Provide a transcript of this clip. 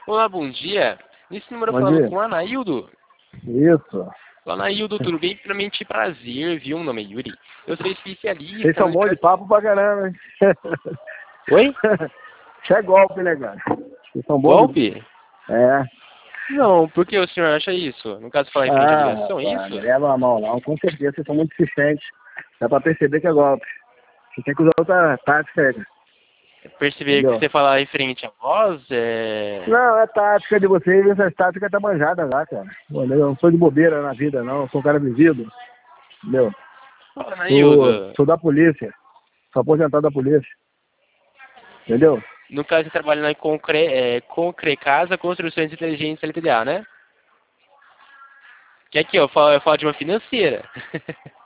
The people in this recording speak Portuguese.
Olá, bom dia. Nesse número eu Bom falo dia. com o Anaildo. Isso. Olá, Anaildo, tudo bem? Primeiramente, prazer, viu? Meu nome é Yuri. Eu sou Vocês especialista são no... bons de papo pra caramba, hein? Oi? Isso é golpe, né, cara? Vocês são bons de... Golpe? É. Não, por que o senhor acha isso? No caso, falar referente à Ah, ligação, é rapaz, não isso? leva a mal não. Com certeza vocês são muito insistentes. Dá pra perceber que é golpe. Você tem que usar outra tática aí, cara. Perceber que Entendeu? você fala referente à voz, é... Não, é tática de vocês. Essas táticas tá manjada lá, cara. Eu não sou de bobeira na vida, não. Eu sou um cara vivido. Entendeu? Ô, Sou, Anaildo, sou da polícia. Sou aposentado da polícia. Entendeu? no caso, você trabalha na Concrecasa Construções Inteligentes LTDA, né? Que aqui, ó, eu falo de uma financeira.